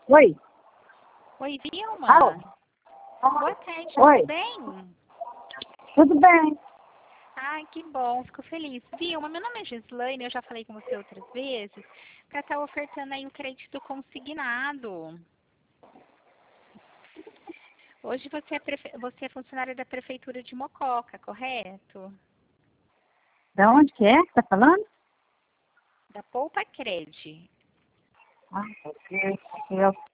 Oi. Oi, Vilma. Alô. Boa tarde, Oi. tudo bem? Tudo bem? Ai, que bom, fico feliz. Vilma, meu nome é Gislaine, eu já falei com você outras vezes, para estar ofertando aí o crédito consignado. Hoje você é funcionária da Prefeitura de Mococa, correto? Da onde que é que tá falando? Da Poupa Cred. Ah, ok.